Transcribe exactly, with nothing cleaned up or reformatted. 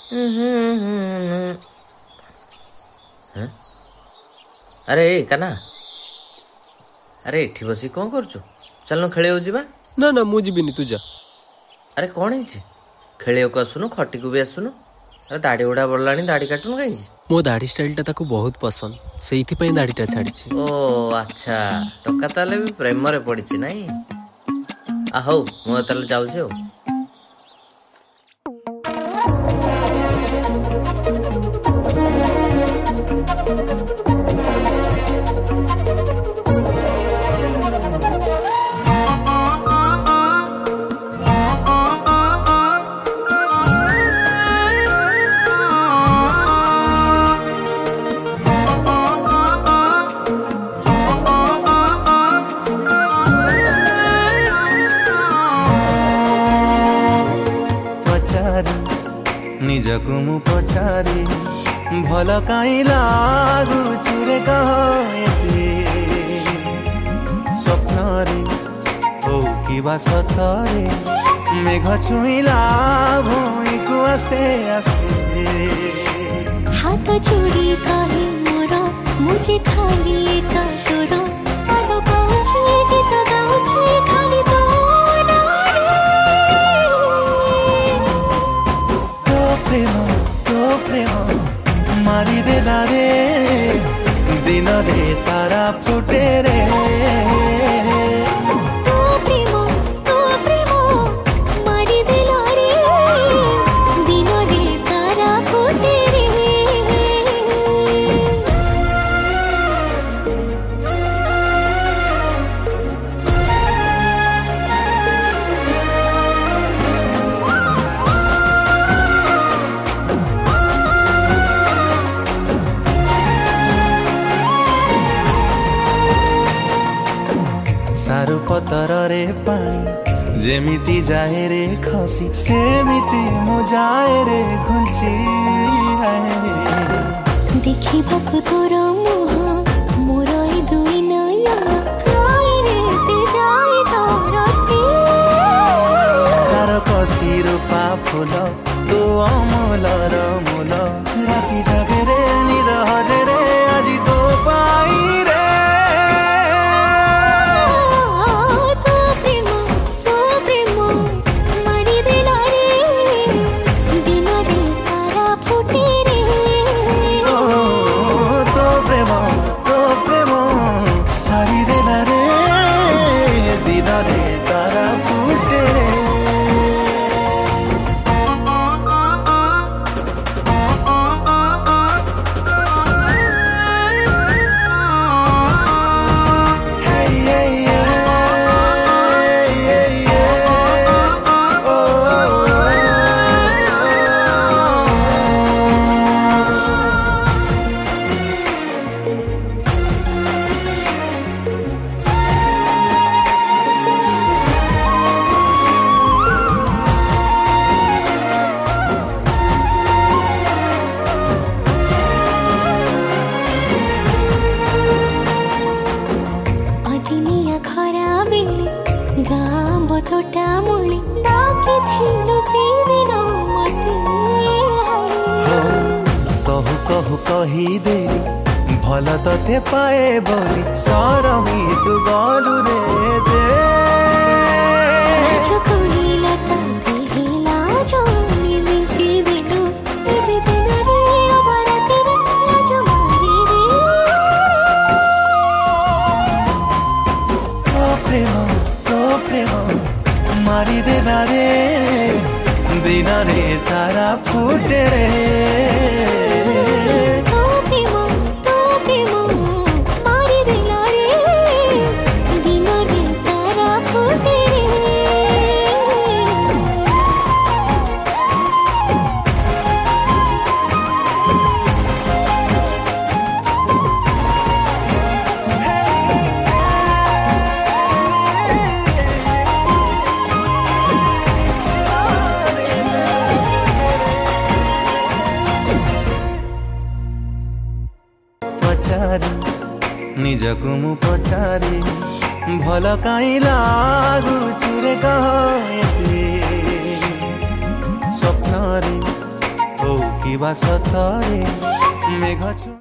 हैं? अरे काना अरे एठी बसी कौन करछु? चलनो खेलियो जिबा। ना ना मु जीबिनी तू जा। अरे कौन है खेलियो को आसुनु खटी को भी आसुनु। अरे दाढ़ी उड़ा बढ़लानी दाढ़ी काटुनु कहीं? मो दाढ़ी स्टाइल टा ताको बहुत पसंद सेइथि पई दाढ़ीटा छाड़ीछि। ओ अच्छा टका ताले भी प्रेम रे पड़िछि नाही। आ हौ मु ताले जाउछि हो। निजकु मु पछारी भल काई लागुछु रे कहते स्वप्नरे हो किबा सतरे मेघ छुईला भूइको आस्ते आस्ते हाथ जोड़ी कहे मोरा मुझे खाली एका तोरा आलो गाउछे गीत गाउछे खाली तोरा प्रेम तो प्रेम मारी देला रे दिन रे तारा फुटे रे तो प्रेम तो प्रेम मारी देला रे दिन रे तारा फुटे रे। सारु पतर रे पानी जेमिति जाए रे खसी सेमिति मु जाए रे घुंची देखिबाकु तोर मुहा मोर ए दुई नयन काई रे से जाई तोर से तार कसी रूपा फूल तू अमूल र मूल राति जागे रे निद हजे रे आजी तो पाई रे कही देली भल तते पाए बोली सरमी तू गलु रे दे चकोलीला तंदिला जोनी मिंची दिनु एबे दिन रे अबरती रे जो मारी रे तो प्रेम तो प्रेम मारी देला रे दिन रे तारा फुटे रे निजकु मु पछारी भल काई लागुछु रे कहते स्वप्नरे हो ଡାକିବା ସତରେ ମେଘ ଛୁ